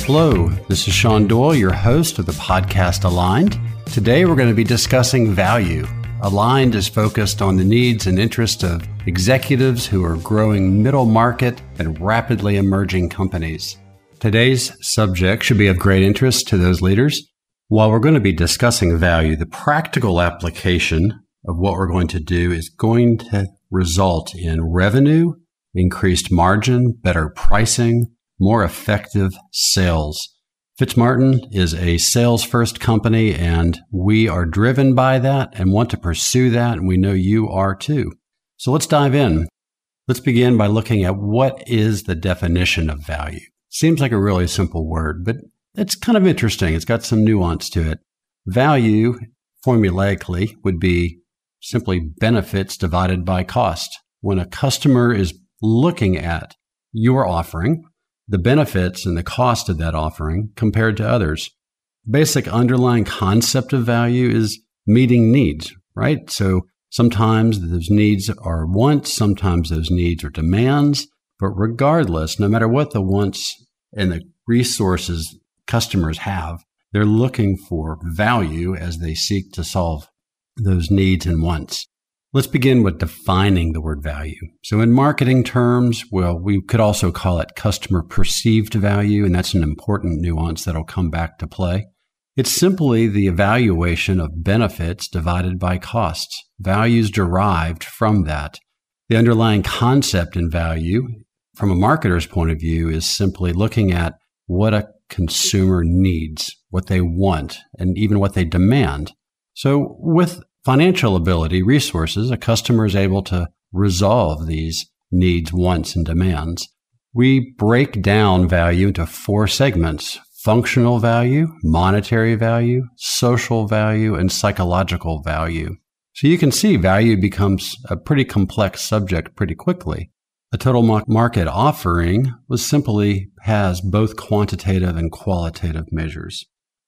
Hello, this is Sean Doyle, your host of the podcast Aligned. Today we're going to be discussing value. Aligned is focused on the needs and interests of executives who are growing middle market and rapidly emerging companies. Today's subject should be of great interest to those leaders. While we're going to be discussing value, the practical application of what we're going to do is going to result in revenue, increased margin, better pricing, more effective sales. Fitzmartin is a sales-first company, and we are driven by that and want to pursue that, and we know you are too. So let's dive in. Let's begin by looking at what is the definition of value. Seems like a really simple word, but it's kind of interesting. It's got some nuance to it. Value, formulaically, would be simply benefits divided by cost. When a customer is looking at your offering, the benefits and the cost of that offering compared to others. Basic underlying concept of value is meeting needs, right? So sometimes those needs are wants, sometimes those needs are demands, but regardless, no matter what the wants and the resources customers have, they're looking for value as they seek to solve those needs and wants. Let's begin with defining the word value. So in marketing terms, well, we could also call it customer perceived value, and that's an important nuance that'll come back to play. It's simply the evaluation of benefits divided by costs, values derived from that. The underlying concept in value, from a marketer's point of view, is simply looking at what a consumer needs, what they want, and even what they demand. So with financial ability, resources, a customer is able to resolve these needs, wants, and demands. We break down value into 4 segments: functional value, monetary value, social value, and psychological value. So you can see value becomes a pretty complex subject pretty quickly. A total market offering simply has both quantitative and qualitative measures.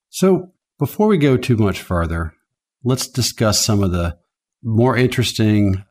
So before we go too much further, let's discuss some of the more interesting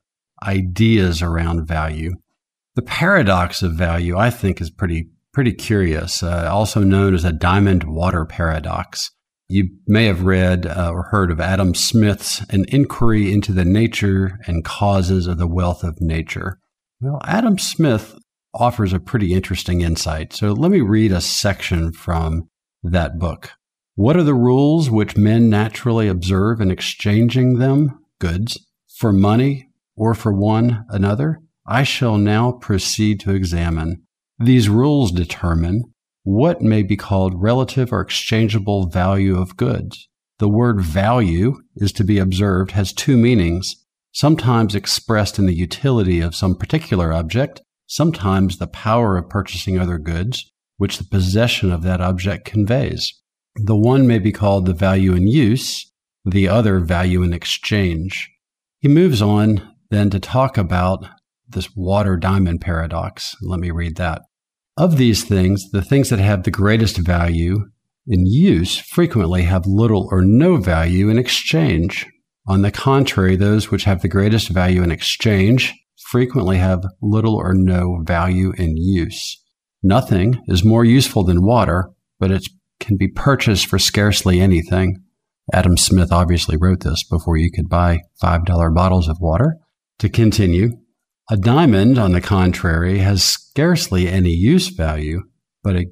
ideas around value. The paradox of value, I think, is pretty curious, also known as a diamond water paradox. You may have read or heard of Adam Smith's An Inquiry into the Nature and Causes of the Wealth of Nature. Well, Adam Smith offers a pretty interesting insight. So let me read a section from that book. What are the rules which men naturally observe in exchanging them, goods, for money or for one another? I shall now proceed to examine. These rules determine what may be called relative or exchangeable value of goods. The word value is to be observed has 2 meanings, sometimes expressed in the utility of some particular object, sometimes the power of purchasing other goods, which the possession of that object conveys. The one may be called the value in use, the other value in exchange. He moves on then to talk about this water diamond paradox. Let me read that. Of these things, the things that have the greatest value in use frequently have little or no value in exchange. On the contrary, those which have the greatest value in exchange frequently have little or no value in use. Nothing is more useful than water, but it can be purchased for scarcely anything. Adam Smith obviously wrote this before you could buy $5 bottles of water. To continue, a diamond, on the contrary, has scarcely any use value, but a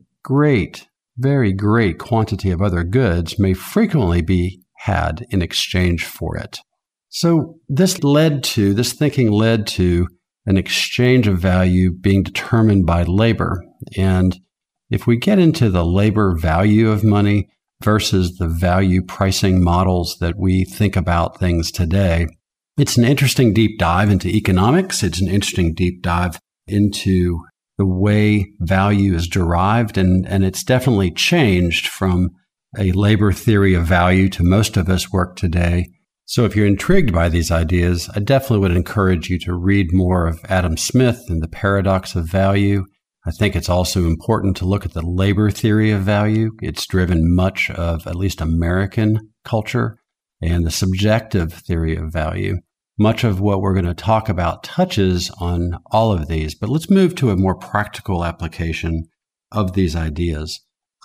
very great quantity of other goods may frequently be had in exchange for it. So this thinking led to an exchange of value being determined by labor. And if we get into the labor value of money versus the value pricing models that we think about things today, it's an interesting deep dive into economics. It's an interesting deep dive into the way value is derived, and it's definitely changed from a labor theory of value to most of us work today. So if you're intrigued by these ideas, I definitely would encourage you to read more of Adam Smith and the paradox of value. I think it's also important to look at the labor theory of value. It's driven much of at least American culture, and the subjective theory of value. Much of what we're going to talk about touches on all of these, but let's move to a more practical application of these ideas.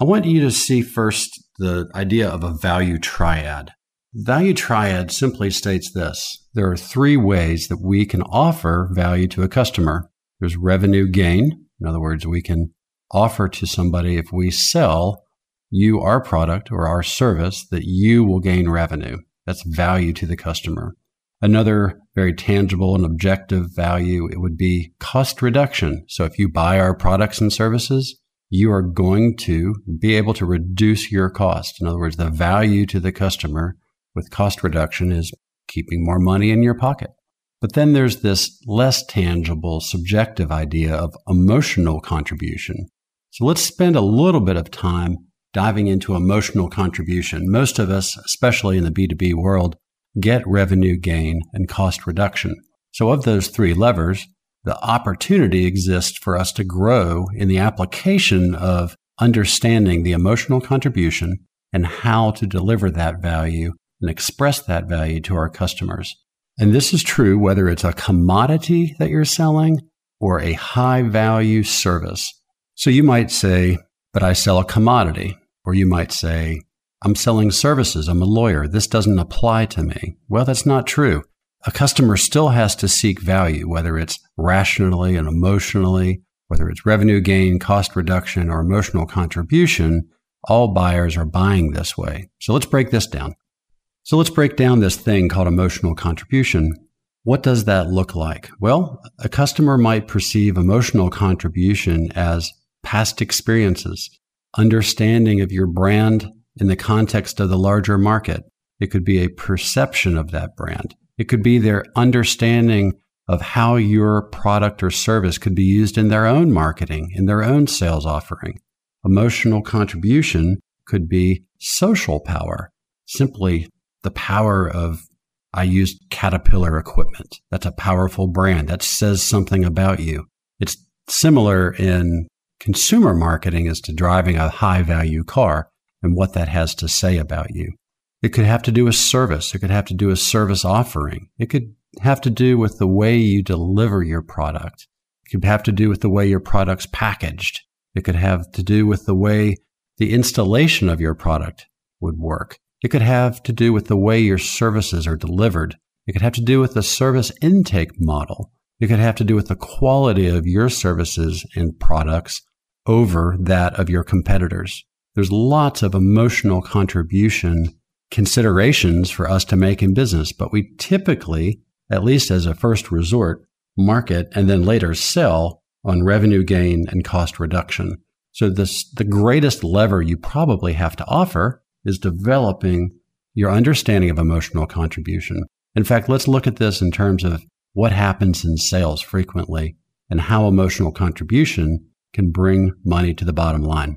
I want you to see first the idea of a value triad. Value triad simply states this. There are three ways that we can offer value to a customer. There's revenue gain. In other words, we can offer to somebody, if we sell you our product or our service, that you will gain revenue. That's value to the customer. Another very tangible and objective value, it would be cost reduction. So if you buy our products and services, you are going to be able to reduce your cost. In other words, the value to the customer with cost reduction is keeping more money in your pocket. But then there's this less tangible, subjective idea of emotional contribution. So let's spend a little bit of time diving into emotional contribution. Most of us, especially in the B2B world, get revenue gain and cost reduction. So of those three levers, the opportunity exists for us to grow in the application of understanding the emotional contribution and how to deliver that value and express that value to our customers. And this is true whether it's a commodity that you're selling or a high-value service. So you might say, but I sell a commodity. Or you might say, I'm selling services. I'm a lawyer. This doesn't apply to me. Well, that's not true. A customer still has to seek value, whether it's rationally and emotionally, whether it's revenue gain, cost reduction, or emotional contribution. All buyers are buying this way. So let's break this down. So let's break down this thing called emotional contribution. What does that look like? Well, a customer might perceive emotional contribution as past experiences, understanding of your brand in the context of the larger market. It could be a perception of that brand. It could be their understanding of how your product or service could be used in their own marketing, in their own sales offering. Emotional contribution could be social power, simply the power of, I used Caterpillar equipment. That's a powerful brand. That says something about you. It's similar in consumer marketing as to driving a high-value car and what that has to say about you. It could have to do with service. It could have to do with service offering. It could have to do with the way you deliver your product. It could have to do with the way your product's packaged. It could have to do with the way the installation of your product would work. It could have to do with the way your services are delivered. It could have to do with the service intake model. It could have to do with the quality of your services and products over that of your competitors. There's lots of emotional contribution considerations for us to make in business, but we typically, at least as a first resort, market and then later sell on revenue gain and cost reduction. So the greatest lever you probably have to offer is developing your understanding of emotional contribution. In fact, let's look at this in terms of what happens in sales frequently and how emotional contribution can bring money to the bottom line.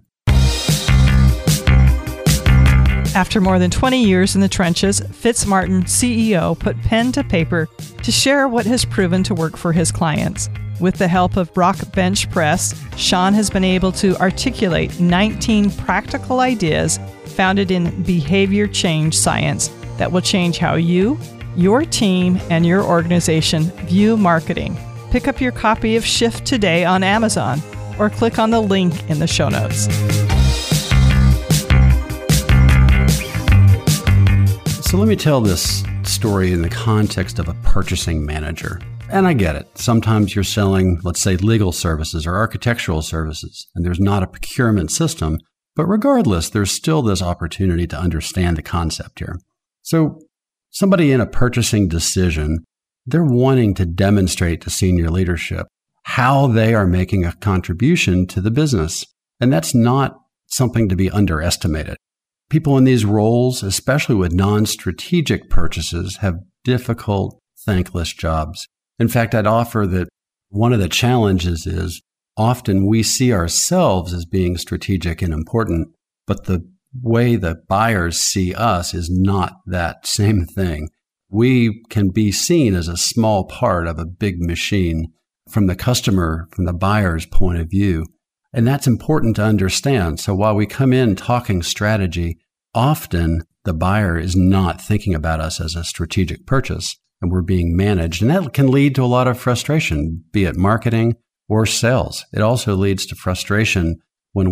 After more than 20 years in the trenches, Fitzmartin, CEO, put pen to paper to share what has proven to work for his clients. With the help of Brock Bench Press, Sean has been able to articulate 19 practical ideas founded in behavior change science that will change how you, your team, and your organization view marketing. Pick up your copy of Shift today on Amazon or click on the link in the show notes. So let me tell this story in the context of a purchasing manager. And I get it. Sometimes you're selling, let's say, legal services or architectural services, and there's not a procurement system. But regardless, there's still this opportunity to understand the concept here. So somebody in a purchasing decision, they're wanting to demonstrate to senior leadership how they are making a contribution to the business. And that's not something to be underestimated. People in these roles, especially with non-strategic purchases, have difficult, thankless jobs. In fact, I'd offer that one of the challenges is often we see ourselves as being strategic and important, but the way the buyers see us is not that same thing. We can be seen as a small part of a big machine from the customer, from the buyer's point of view. And that's important to understand. So while we come in talking strategy, often the buyer is not thinking about us as a strategic purchase, and we're being managed. And that can lead to a lot of frustration, be it marketing or sales. It also leads to frustration when we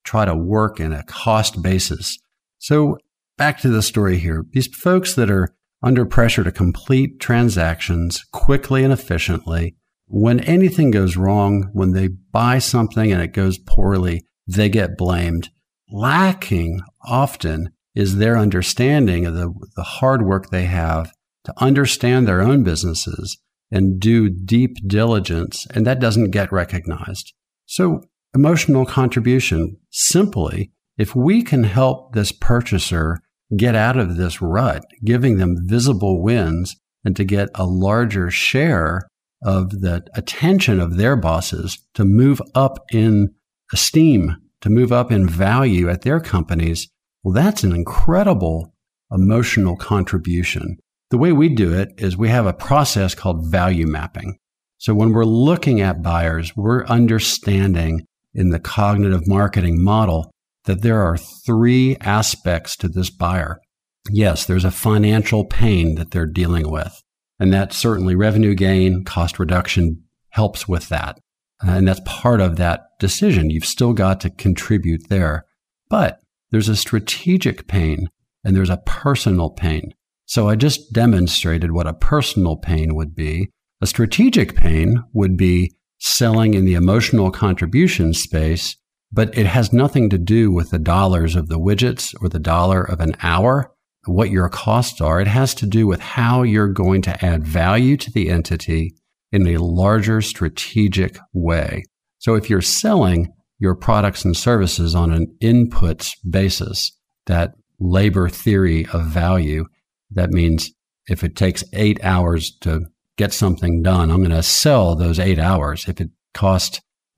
try to work in a cost basis. So back to the story here. These folks that are under pressure to complete transactions quickly and efficiently, when anything goes wrong, when they buy something and it goes poorly, they get blamed. Lacking often is their understanding of the hard work they have to understand their own businesses and do deep diligence, and that doesn't get recognized. So emotional contribution, simply, if we can help this purchaser get out of this rut, giving them visible wins and to get a larger share of the attention of their bosses to move up in esteem, to move up in value at their companies, well, that's an incredible emotional contribution. The way we do it is we have a process called value mapping. So when we're looking at buyers, we're understanding in the cognitive marketing model that there are 3 aspects to this buyer. Yes, there's a financial pain that they're dealing with, and that certainly revenue gain, cost reduction helps with that. And that's part of that decision. You've still got to contribute there. But there's a strategic pain and there's a personal pain. So I just demonstrated what a personal pain would be. A strategic pain would be selling in the emotional contribution space, but it has nothing to do with the dollars of the widgets or the dollar of an hour, what your costs are. It has to do with how you're going to add value to the entity in a larger strategic way. So if you're selling your products and services on an inputs basis, that labor theory of value, that means if it takes 8 hours to get something done, I'm going to sell those 8 hours. If it costs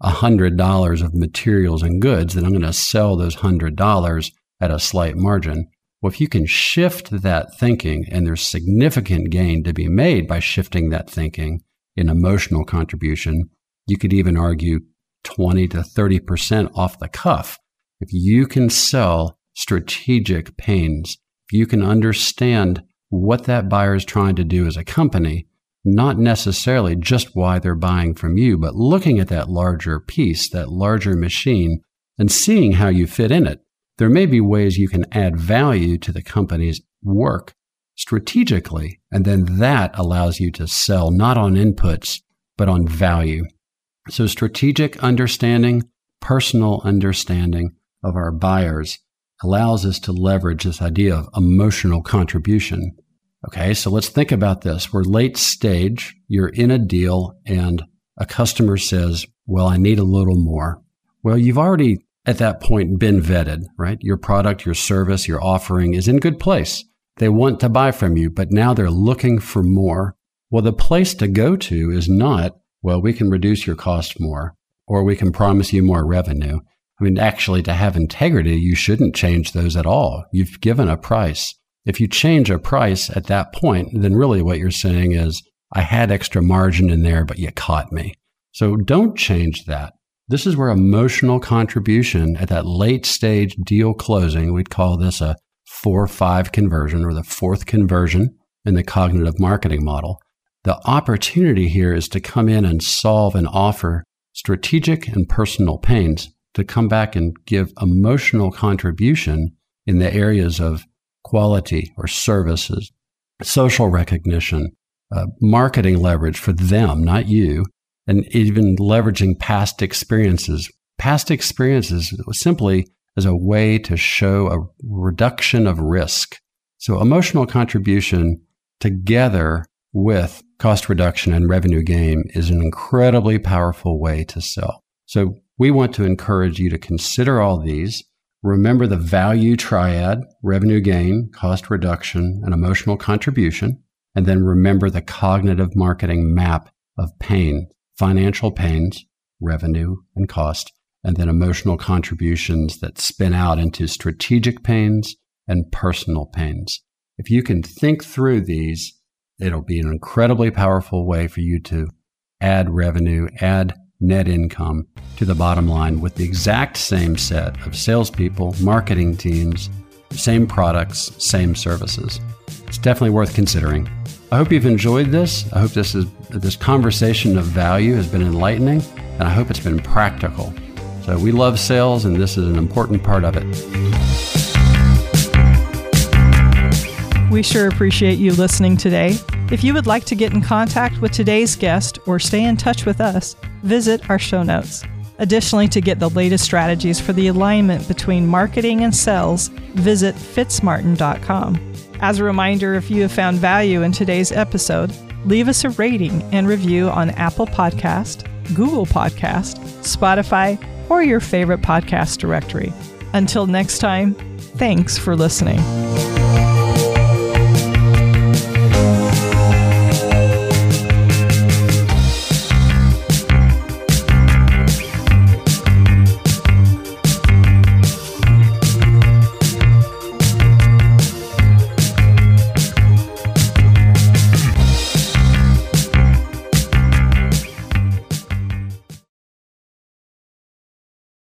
$100 of materials and goods, then I'm going to sell those $100 at a slight margin. Well, if you can shift that thinking, and there's significant gain to be made by shifting that thinking in emotional contribution, you could even argue 20 to 30% off the cuff. If you can sell strategic pains, if you can understand what that buyer is trying to do as a company, not necessarily just why they're buying from you, but looking at that larger piece, that larger machine, and seeing how you fit in it. There may be ways you can add value to the company's work strategically, and then that allows you to sell not on inputs, but on value. So strategic understanding, personal understanding of our buyers allows us to leverage this idea of emotional contribution. Okay, so let's think about this. We're late stage, you're in a deal, and a customer says, well, I need a little more. Well, you've already at that point been vetted, right? Your product, your service, your offering is in good place. They want to buy from you, but now they're looking for more. Well, the place to go to is not, well, we can reduce your cost more, or we can promise you more revenue. I mean, actually, to have integrity, you shouldn't change those at all. You've given a price. If you change a price at that point, then really what you're saying is, I had extra margin in there, but you caught me. So don't change that. This is where emotional contribution at that late stage deal closing, we'd call this a 4-5 conversion, or the 4th conversion in the cognitive marketing model. The opportunity here is to come in and solve and offer strategic and personal pains, to come back and give emotional contribution in the areas of quality or services, social recognition, marketing leverage for them, not you, and even leveraging past experiences. Past experiences simply as a way to show a reduction of risk. So emotional contribution together with cost reduction and revenue gain is an incredibly powerful way to sell. So we want to encourage you to consider all these. Remember the value triad: revenue gain, cost reduction, and emotional contribution. And then remember the cognitive marketing map of pain: financial pains, revenue and cost, and then emotional contributions that spin out into strategic pains and personal pains. If you can think through these, it'll be an incredibly powerful way for you to add revenue, add net income to the bottom line with the exact same set of salespeople, marketing teams, same products, same services. It's definitely worth considering. I hope you've enjoyed this. I hope this conversation of value has been enlightening, and I hope it's been practical. So we love sales, and this is an important part of it. We sure appreciate you listening today. If you would like to get in contact with today's guest or stay in touch with us, visit our show notes. Additionally, to get the latest strategies for the alignment between marketing and sales, visit fitzmartin.com. As a reminder, if you have found value in today's episode, leave us a rating and review on Apple Podcast, Google Podcast, Spotify, or your favorite podcast directory. Until next time, thanks for listening.